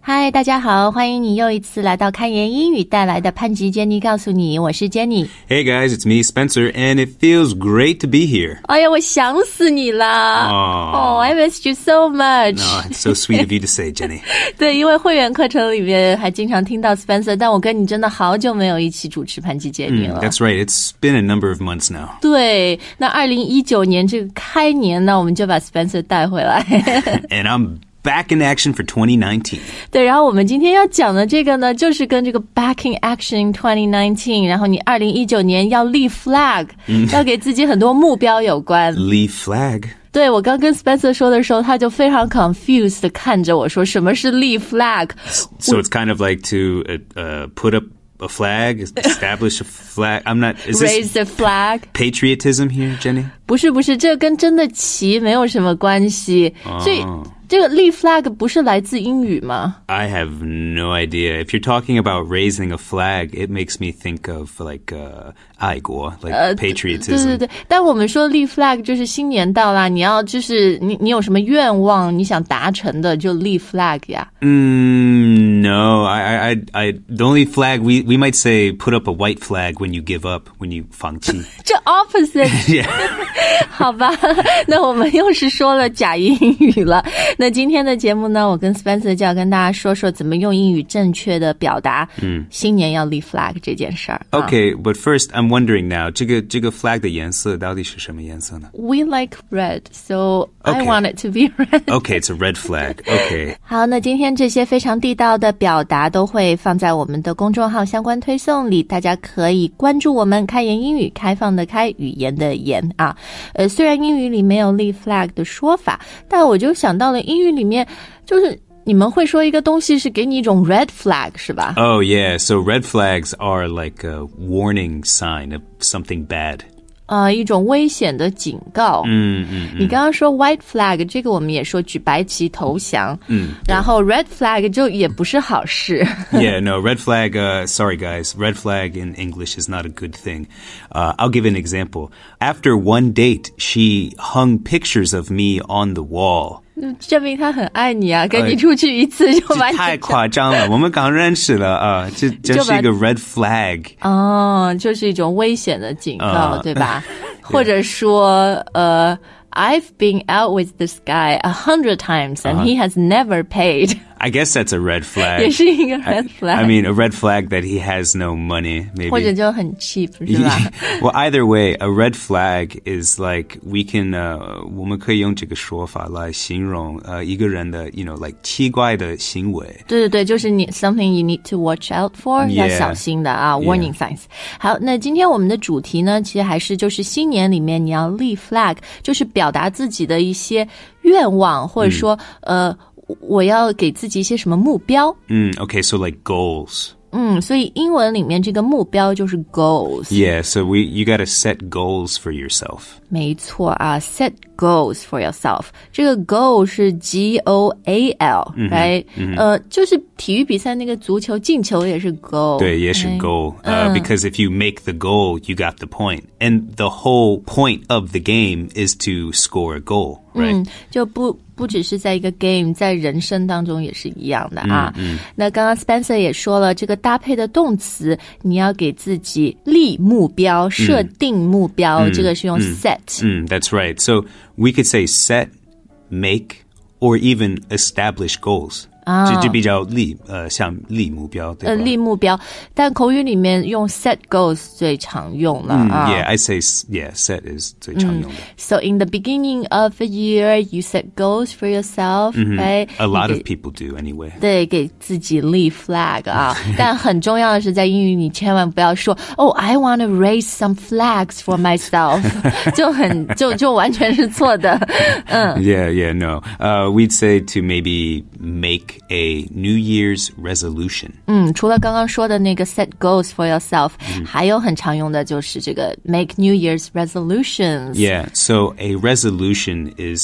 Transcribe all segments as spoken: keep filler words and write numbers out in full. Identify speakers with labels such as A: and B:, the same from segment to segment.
A: 嗨，大家好，欢迎你又一次来到开言英语带来的潘吉 Jenny 告诉你，我是 Jenny。
B: Hey guys, it's me, Spencer, and it feels great to be here.
A: 哎呀，我想死你了。
B: Oh,
A: oh, I missed you so much.
B: No, it's so sweet of you to say, Jenny.
A: 对，因为会员课程里面还经常听到 Spencer， 但我跟你真的好久没有一起主持潘吉 Jenny 了。
B: Mm, that's right, it's been a number of months now.
A: 对，那二零一九年这个开年呢，我们就把 Spencer 带回来。
B: And I'm back in action for twenty nineteen.
A: 对，然后我们今天要讲的这个呢，就是跟这个 back in action twenty nineteen， 然后你二零一九年要立 flag，、嗯、要给自己很多目标有关。
B: Leave flag.
A: 对，我刚跟 Spencer 说的时候，他就非常 confused 的看着我说，什么是立 flag？
B: So it's kind of like to uh, uh, put up a flag, establish a flag. I'm not, is this
A: raise the flag?
B: Patriotism here, Jenny?
A: 不是不是，这跟真的旗没有什么关系。Oh. 所以这个立 flag 不是来自英语吗？
B: I have no idea. If you're talking about raising a flag, it makes me think of like uh, 爱国, like、uh, patriotism.
A: 对对对，但我们说立 flag 就是新年到啦，你要就是你你有什么愿望你想达成的就立 flag 呀。
B: Mm, no, I, I, I, the only flag we we might say put up a white flag when you give up, when you 放弃。
A: 这 opposite.
B: Yeah.
A: 好吧，那我们又是说了假英语了。那今天的节目呢，我跟 Spencer 就要跟大家说说怎么用英语正确的表达嗯新年要立 flag 这件事儿。
B: Okay, but first I'm wondering now, 这个这个 flag 的颜色到底是什么颜色呢？
A: We like red, so I
B: Okay.
A: want it to be red.
B: Okay, it's a red flag. Okay.
A: 好，那今天这些非常地道的表达都会放在我们的公众号相关推送里，大家可以关注我们开言英语，开放的开，语言的言啊。呃，虽然英语里没有立 flag 的说法，但我就想到了英语里面就是你们会说一个东西是给你一种 red flag 是吧？
B: Oh yeah, so red flags are like a warning sign of something bad.
A: 呃，一种危险的警告。
B: 嗯嗯嗯。
A: 你刚刚说 white flag， 这个我们也说举白旗投降。嗯。然后 red flag 就也不是好事。
B: Yeah, no, red flag, uh, sorry guys, red flag in English is not a good thing. Uh, I'll give an example. After one date, she hung pictures of me on the wall.
A: 证明他很爱你啊，跟你出去一次就把你、
B: 呃、太夸张了，我们刚认识了啊，这这是一个 red flag。
A: 哦，就是一种危险的警告，呃、对吧？或者说，呃 ，I've been out with this guy a hundred times and、uh-huh. he has never paid.
B: I guess that's a red flag.
A: 也是一个 red flag.
B: I, I mean, a red flag that he has no money, maybe.
A: 或者就很 cheap, 是吧？
B: Well, either way, a red flag is like we can, uh, 我们可以用这个说法来形容呃一个人的 you know, like 奇怪的行为。
A: 对对对，就是你 something you need to watch out for, 要小心的啊 warning signs. 好，那今天我们的主题呢，其实还是就是新年里面你要立 flag, 就是表达自己的一些愿望，或者说、嗯、呃我要给自己一些什么目标？
B: 嗯 okay, so like goals.
A: 嗯，所以英文里面这个目标就是 goals.
B: Yeah, so we you got to set goals for yourself.
A: 没错啊 set goals for yourself. 这个 goal 是 G O A L, right? 嗯、呃，就是体育比赛那个足球进球也是 goal.
B: 对，也是 goal. Uh, 嗯、because if you make the goal, you got the point. And the whole point of the game is to score a goal, right?
A: 嗯，就不不只是在一个 game， 在人生当中也是一样的啊。嗯嗯、那刚刚 Spencer 也说了，这个搭配的动词，你要给自己立目标、设定目标，嗯、这个是用 set。
B: 嗯 that's right. So we could say set, make, or even establish goals.
A: 啊，
B: 就就比较立呃像立目标对吧？
A: 呃立目标，但口语里面用 set goals 最常用了啊。
B: Yeah, I say yeah, set is 最常用的。
A: So in the beginning of the year, you set goals for yourself, right?
B: A lot of people do anyway.
A: 对，给自己立 flag 啊。但很重要的是，在英语你千万不要说 ，Oh, I want to raise some flags for myself， 就很就就完全是错的。嗯。
B: Yeah, yeah, no. Uh, we'd say to maybe make a New Year's resolution.
A: 嗯，除了刚刚说的那个 set goals for yourself，、嗯、还有很常用的就是这个 make New Year's resolutions.
B: Yeah, so a resolution is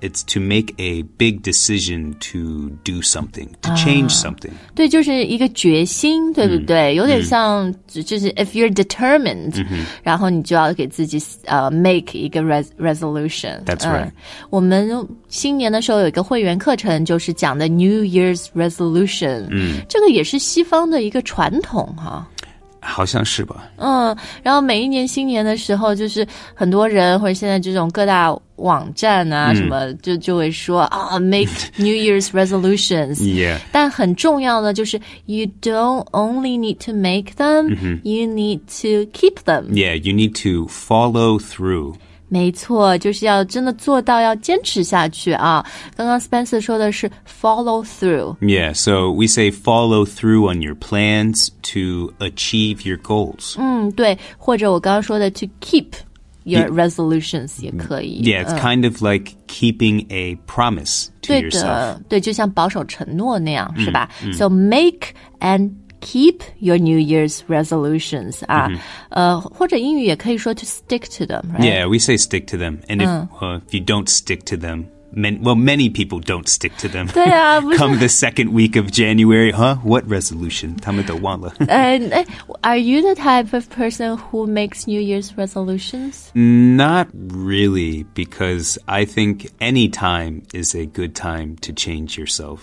B: it's to make a big decision to do something, to change something.
A: 对，就是一个决心，对不对？有点像，就是 if you're determined，然后你就要给自己呃 make 一个 res resolution.
B: That's right.
A: 我们新年的时候有一个会员课程，就是讲的 New Year's resolution。嗯，这个也是西方的一个传统哈。
B: 好像是吧。
A: 嗯，然后每一年新年的时候，就是很多人或者现在这种各大网站啊、嗯、什么就就会说啊、oh, ，make New Year's resolutions.
B: Yeah.
A: 但很重要的就是 you don't only need to make them, mm-hmm. you need to keep them.
B: Yeah, you need to follow through.
A: 没错，就是要真的做到，要坚持下去啊。刚刚 Spencer 说的是 follow through.
B: Yeah, so we say follow through on your plans to achieve your goals.
A: 嗯，对，或者我刚刚说的 to keep your resolutions 也可以。
B: Yeah, it's、嗯、kind of like keeping a promise to
A: 对
B: yourself.
A: 的，对，就像保守承诺那样，是吧、
B: 嗯嗯、
A: ？So make and keep your New Year's resolutions 啊，
B: mm-hmm.
A: 呃，或者英语也可以说 to stick to them, right?
B: Yeah, we say stick to them. And if,
A: uh.
B: uh, if you don't stick to them, man, well, many people don't stick to them.
A: 对啊，不是
B: Come the second week of January, huh? What resolution? 他们都忘了。
A: uh, Are you the type of person who makes New Year's resolutions?
B: Not really, because I think any time is a good time to change yourself.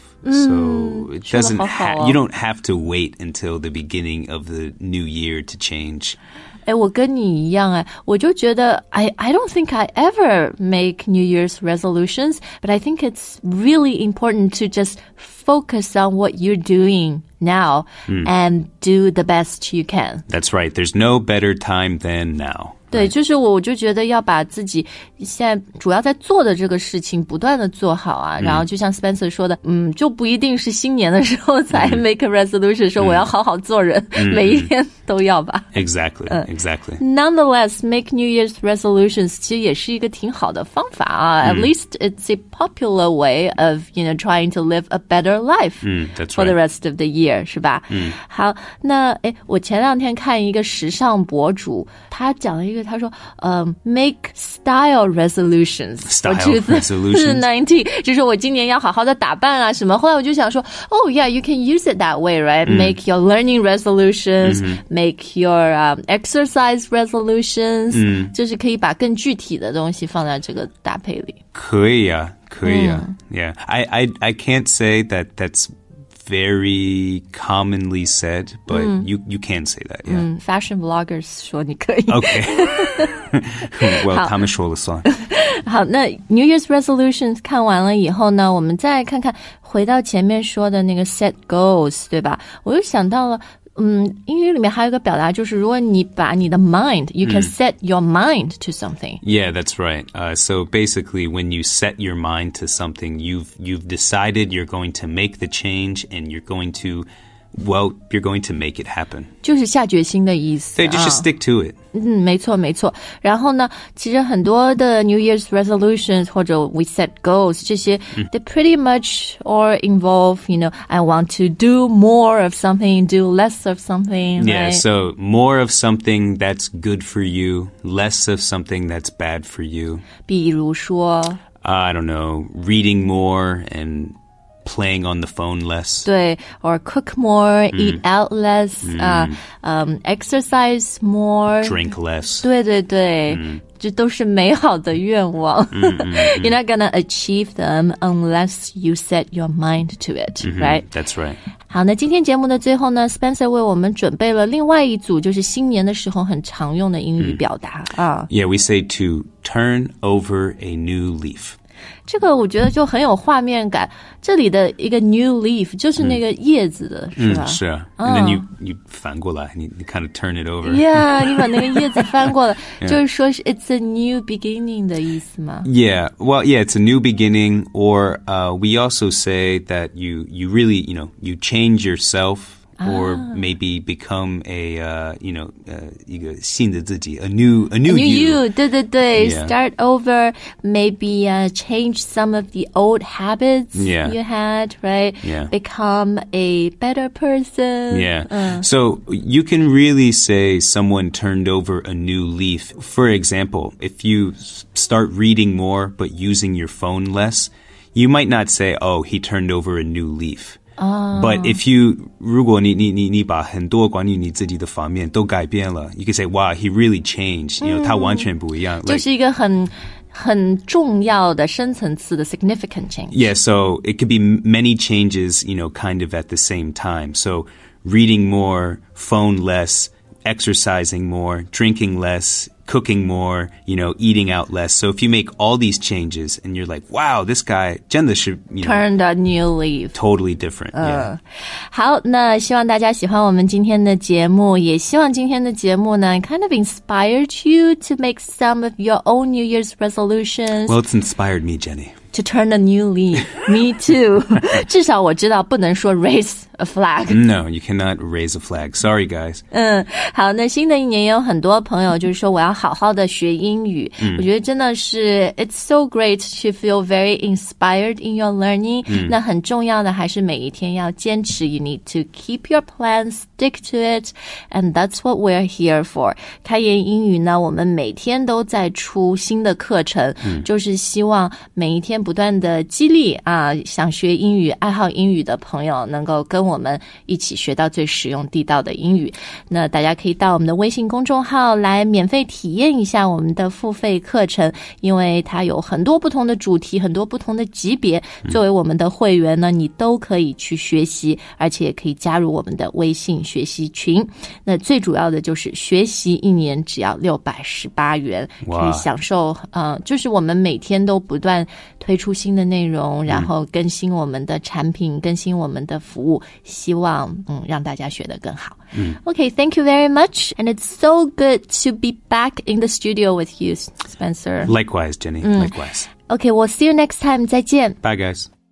B: So it doesn't ha- you don't have to wait until the beginning of the new year to change.
A: 哎，我跟你一样哎，我就觉得 I I don't think I ever make New Year's resolutions, but I think it's really important to just focus on what you're doing now mm. and do the best you can.
B: That's right. There's no better time than now.
A: 对，就是我，我就觉得要把自己现在主要在做的这个事情不断的做好啊。嗯、然后就像 Spencer 说的，嗯，就不一定是新年的时候才 make a resolution，、嗯、说我要好好做人，嗯、每一天都要吧。
B: Exactly,
A: 嗯、
B: exactly.
A: Nonetheless, make New Year's resolutions 其实也是一个挺好的方法啊。
B: 嗯、
A: At least it's a popular way of, you know, trying to live a better life、
B: 嗯、that's
A: for
B: right.
A: the rest of the year， 是吧？
B: 嗯。
A: 好，那诶，我前两天看一个时尚博主，他讲了一个。他说，呃、um, ，make style resolutions
B: for
A: twenty nineteen， 就是我今年要好好的打扮啊什么。后来我就想说 ，Oh yeah, you can use it that way, right?、嗯、Make your learning resolutions,、嗯、make your、um, exercise resolutions，、嗯、就是可以把更具体的东西放在这个搭配里。
B: 可以啊，可以啊、嗯、，Yeah, I I I can't say that that's.Very commonly said, but、嗯、you you can say that, yeah.
A: 嗯 fashion bloggers 说你可以。
B: Okay. Well, 他们说了算。
A: 好，那 New Year's resolutions 看完了以后呢，我们再看看回到前面说的那个 set goals， 对吧？我又想到了。嗯，英语里面还有一个表达，就是如果你把你的 mind, you can、嗯、set your mind to something.
B: Yeah, that's right. Uh, so basically, when you set your mind to something, you've you've decided you're going to make the change, and you're going to, well, you're going to make it happen.
A: 就是下决心的意思。
B: 对，就是 stick to it.
A: 嗯，没错没错。然后呢，其实很多的 New Year's resolutions 或者 we set goals 这些、嗯、they pretty much or involve, you know, I want to do more of something, do less of something.
B: Yeah,
A: right?
B: So more of something that's good for you, less of something that's bad for you.
A: 比如说
B: I don't know, reading more and...Playing on the phone less.
A: 对 or cook more,
B: 嗯、
A: eat out less, 啊、嗯 um, exercise more,
B: drink less.
A: 对对对、嗯、这都是美好的愿望。
B: 嗯嗯嗯、
A: You're not gonna achieve them unless you set your mind to it,
B: 嗯、
A: right?
B: That's right.
A: 好，那今天节目的最后呢 Spencer 为我们准备了另外一组就是新年的时候很常用的英语表达、嗯、啊。
B: Yeah, we say to turn over a new leaf.
A: 这个我觉得就很有画面感。这里的一个 new leaf 就是那个叶子的，
B: 嗯、
A: 是吧？
B: 嗯，是啊。Oh. And then you you 反过来，你你 kind of turn it over.
A: Yeah, 你把那个叶子翻过来， yeah. 就是说 it's a new beginning 的意思吗？
B: Yeah, well, yeah, it's a new beginning. Or uh, we also say that you you really you know you change yourself.Or
A: ah.
B: maybe become a, uh, you know, uh, 一个新的自己, a new, a new,
A: a new
B: you.
A: you. 对对对
B: Yeah.
A: Start over, maybe uh, change some of the old habits
B: yeah.
A: you had, right?
B: Yeah.
A: Become a better person.
B: Yeah.
A: Uh.
B: So you can really say someone turned over a new leaf. For example, if you start start reading more but using your phone less, you might not say, oh, he turned over a new leaf.Oh. But if you, 如果你, 你, 你, 你把很多关于你自己的方面都改变了, you can say, wow, he really changed. You know, 他完全不一样。
A: 就是一个很很重要的深层次的 significant change.
B: Yeah, so it could be many changes, you know, kind of at the same time. So reading more, phone less, exercising more, drinking less, cooking more, you know, eating out less. So if you make all these changes and you're like, wow, this guy 真的是 you know,
A: turned a new leaf.
B: Totally different.
A: Uh, yeah. 好，那希望大家喜欢我们今天的节目，也希望今天的节目呢 kind of inspired you to make some of your own New Year's resolutions.
B: Well, it's inspired me, Jenny.To
A: turn a new leaf. Me too. 至少我知道不能说 raise a flag.
B: No, you cannot raise a flag. Sorry, guys.
A: 嗯，好，那新的一年也有很多朋友就是说我要好好的学英语。嗯，我觉得真的是 it's so great to feel very inspired in your learning. 嗯，那很重要的还是每一天要坚持。You need to keep your plans, stick to it, and that's what we're here for. 开言英语呢，我们每天都在出新的课程，嗯，就是希望每一天不断的激励啊，想学英语、爱好英语的朋友能够跟我们一起学到最实用地道的英语。那大家可以到我们的微信公众号来免费体验一下我们的付费课程，因为它有很多不同的主题，很多不同的级别。作为我们的会员呢，你都可以去学习，而且也可以加入我们的微信学习群。那最主要的就是学习一年只要六百十八元，可以享受呃，就是我们每天都不断推出新的内容，然后更新我们的产品，更新我们的服务，希望嗯让大家学得更好。嗯 Okay, thank you very much, and it's so good to be back in the studio with you, Spencer.
B: Likewise, Jenny. 嗯 Likewise.
A: Okay, we'll see you next time. 再见。
B: Bye, guys.